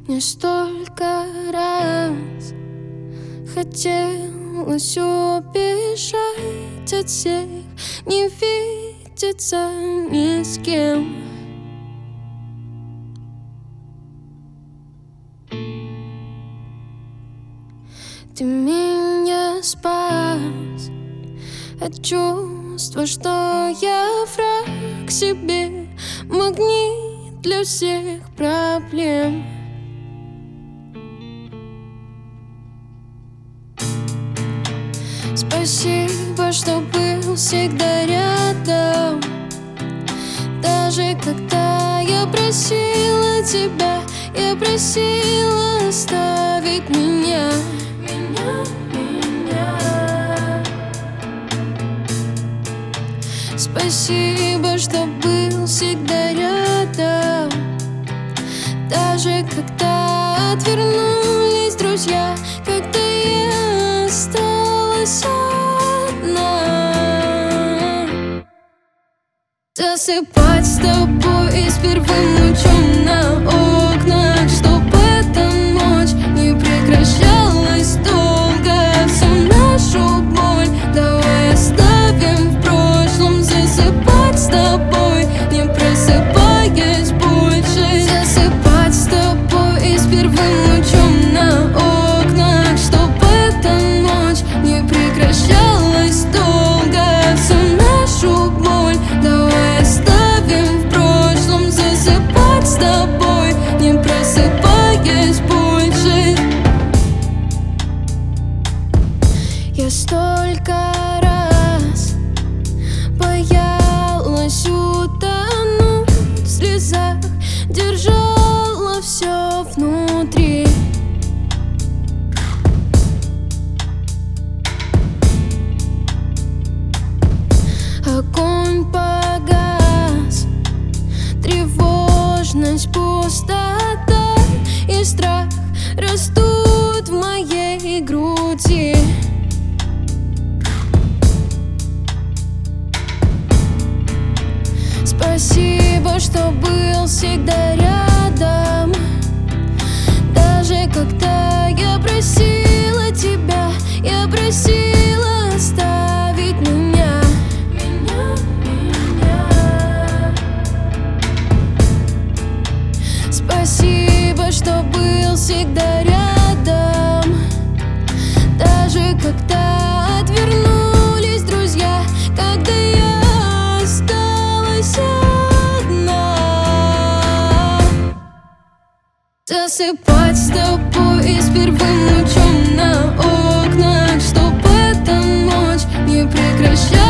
Мне столько раз хотелось убежать от всех, не видеться ни с кем. Ты меня спас от чувства, что я враг себе, магнит для всех проблем. Спасибо, что был всегда рядом, даже когда я просила тебя, я просила оставить меня. Спасибо, что был всегда рядом, даже когда отвернулись друзья, когда я осталась одна. Засыпать с тобой с первым лучом на окнах, чтобы эта ночь не прекращалась долго. Всю нашу боль давай оставим в прошлом. Засыпать с тобой, не просыпаясь больше. Засыпать с тобой с первым лучом на окнах, чтобы эта ночь не прекращалась долго. Всю нашу боль давай оставим в прошлом. Засыпать с тобой, не просыпаясь больше. Я столько раз боялась утонуть в слезах, держала все внутри. Огонь погас, тревожность, пустота и страх растут в моей груди. Спасибо, что был всегда рядом, даже когда я просила тебя, я просила оставить меня. Спасибо, что был всегда рядом, даже когда отвернулись друзья, когда я осталась одна. Засыпать с тобой с первым лучом на окнах, чтобы эта ночь не прекращалась.